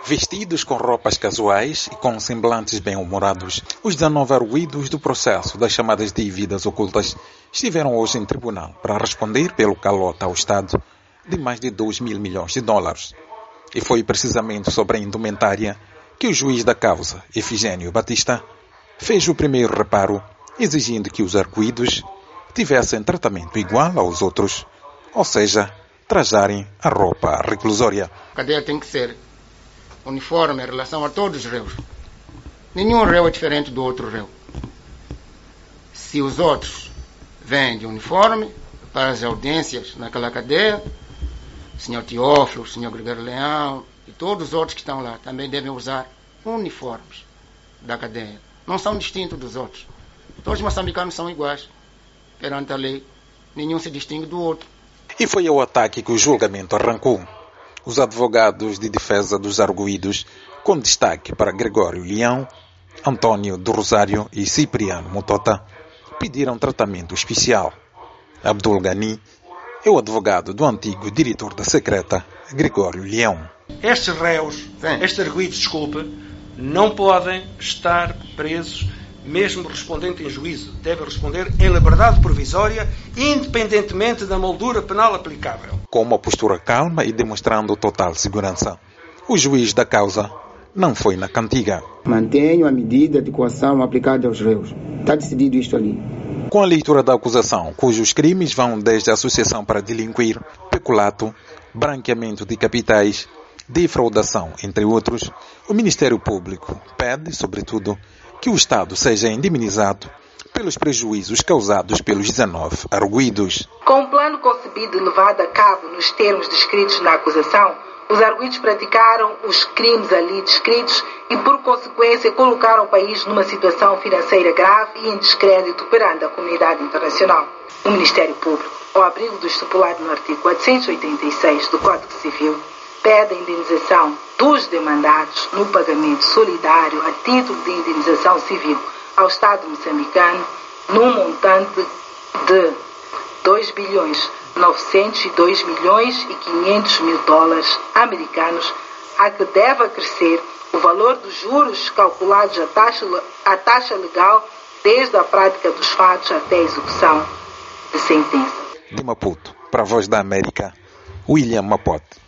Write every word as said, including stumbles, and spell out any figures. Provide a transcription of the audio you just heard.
Vestidos com roupas casuais e com semblantes bem-humorados, os dezenove arguidos do processo das chamadas dívidas ocultas estiveram hoje em tribunal para responder pelo calote ao Estado de mais de dois mil milhões de dólares. E foi precisamente sobre a indumentária que o juiz da causa, Efigênio Batista, fez o primeiro reparo, exigindo que os arguidos tivessem tratamento igual aos outros, ou seja, trajarem a roupa reclusória. A cadeia tem que ser uniforme em relação a todos os réus. Nenhum réu é diferente do outro réu. Se os outros vêm de uniforme para as audiências naquela cadeia, o senhor Teófilo, o senhor Gregório Leão e todos os outros que estão lá também devem usar uniformes da cadeia. Não são distintos dos outros. Todos os moçambicanos são iguais perante a lei. Nenhum se distingue do outro. E foi ao ataque que o julgamento arrancou. Os advogados de defesa dos arguidos, com destaque para Gregório Leão, Antônio do Rosário e Cipriano Mutota, pediram tratamento especial. Abdul Ghani é o advogado do antigo diretor da secreta, Gregório Leão. Estes réus, Sim. estes arguidos, desculpe, não podem estar presos mesmo respondente em juízo. Devem responder em liberdade provisória, independentemente da moldura penal aplicável. Com uma postura calma e demonstrando total segurança, o juiz da causa não foi na cantiga. Mantenho a medida de coação aplicada aos réus. Está decidido isto ali. Com a leitura da acusação, cujos crimes vão desde associação para delinquir, peculato, branqueamento de capitais, defraudação, entre outros, o Ministério Público pede, sobretudo, que o Estado seja indemnizado pelos prejuízos causados pelos dezenove arguidos. Com um plano concebido e levado a cabo nos termos descritos na acusação, os arguidos praticaram os crimes ali descritos e, por consequência, colocaram o país numa situação financeira grave e em descrédito perante a comunidade internacional. O Ministério Público, ao abrigo do estipulado no artigo quatrocentos e oitenta e seis do Código Civil, pede a indenização dos demandados no pagamento solidário a título de indenização civil ao Estado moçambicano num montante de dois bilhões novecentos e dois milhões e quinhentos mil dólares americanos, a que deve acrescer o valor dos juros calculados à taxa, à taxa legal desde a prática dos fatos até a execução de sentença. De Maputo, para a Voz da América, William Mapote.